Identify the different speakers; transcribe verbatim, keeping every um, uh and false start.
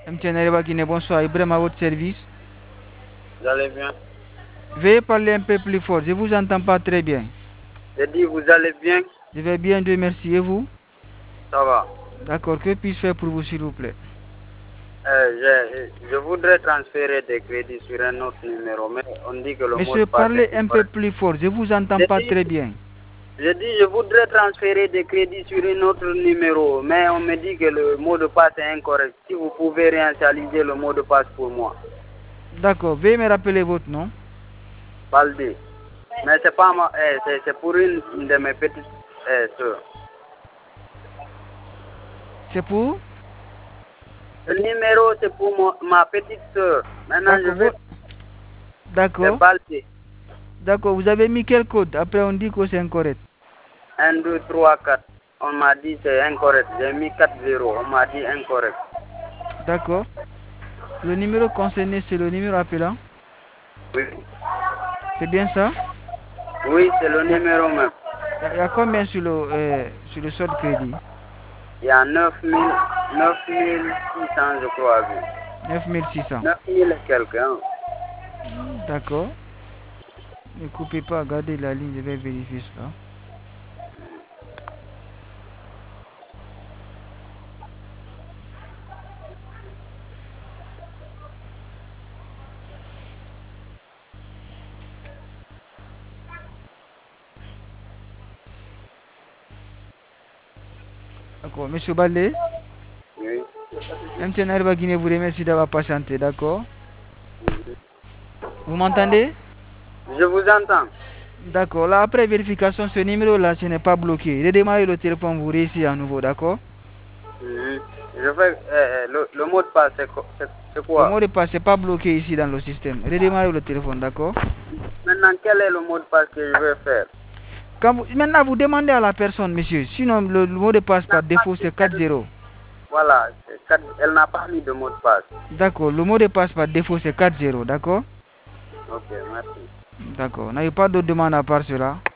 Speaker 1: M. Nareba Guinée, bonsoir. Ibrahim à votre service.
Speaker 2: Vous allez bien?
Speaker 1: Veuillez parler un peu plus fort, je ne vous entends pas très bien.
Speaker 2: J'ai dit, vous allez bien?
Speaker 1: Je vais bien, Dieu merci. Et vous?
Speaker 2: Ça va.
Speaker 1: D'accord, que puis-je faire pour vous, s'il vous plaît?
Speaker 2: euh, je, je voudrais transférer des crédits sur un autre numéro, mais on dit que le mot
Speaker 1: Monsieur,
Speaker 2: de passe
Speaker 1: parlez
Speaker 2: est
Speaker 1: un peu
Speaker 2: incorrect.
Speaker 1: plus fort, je ne vous entends
Speaker 2: J'ai
Speaker 1: pas
Speaker 2: dit,
Speaker 1: très bien.
Speaker 2: je dis, je voudrais transférer des crédits sur un autre numéro, mais on me dit que le mot de passe est incorrect. Si vous pouvez réinitialiser le mot de passe pour moi.
Speaker 1: D'accord, veuillez me rappeler votre nom.
Speaker 2: Baldé. Mais c'est pas ma, eh, c'est, c'est pour une de mes petites eh, soeurs.
Speaker 1: C'est pour?
Speaker 2: Le numéro, c'est pour mo- ma petite soeur. Maintenant, je
Speaker 1: D'accord,
Speaker 2: vais...
Speaker 1: vo- D'accord.
Speaker 2: C'est Baldé.
Speaker 1: D'accord, vous avez mis quel code? Après, on dit que c'est incorrect.
Speaker 2: un, deux, trois, quatre. On m'a dit c'est incorrect. J'ai mis quatre zéro. On m'a dit incorrect.
Speaker 1: D'accord. Le numéro concerné, c'est le numéro appelant?
Speaker 2: Oui.
Speaker 1: C'est bien ça?
Speaker 2: Oui, c'est le numéro même.
Speaker 1: Il y a combien sur le, euh, sur le solde crédit?
Speaker 2: Il y a neuf mille, neuf mille six cents, je crois.
Speaker 1: neuf mille six cents.
Speaker 2: neuf mille et quelques. Hein.
Speaker 1: D'accord. Ne coupez pas, gardez la ligne, je vais vérifier cela. D'accord, Monsieur Ballet,
Speaker 2: Oui.
Speaker 1: M. Nareba Guinée vous remercie d'avoir patienté, d'accord? Vous m'entendez?
Speaker 2: Je vous entends.
Speaker 1: D'accord, là après vérification, ce numéro-là, ce n'est pas bloqué. Redémarrez le téléphone, vous réussissez à nouveau, d'accord?
Speaker 2: Mhm. Je fais, euh, le, le mot de passe, c'est, co- c'est, c'est
Speaker 1: Le
Speaker 2: quoi?
Speaker 1: mot de passe n'est pas bloqué ici dans le système. Redémarrez le téléphone, d'accord?
Speaker 2: Maintenant, quel est le mot de passe que je vais faire?
Speaker 1: Quand vous, maintenant, vous demandez à la personne, monsieur. Sinon, le, le mot de passe par défaut, c'est quatre zéro.
Speaker 2: Voilà, c'est quatre- elle n'a pas mis de mot de passe.
Speaker 1: D'accord, le mot de passe par défaut, c'est quatre zéro, d'accord?
Speaker 2: Ok, merci.
Speaker 1: D'accord, n'avez pas d'autres demandes à part cela?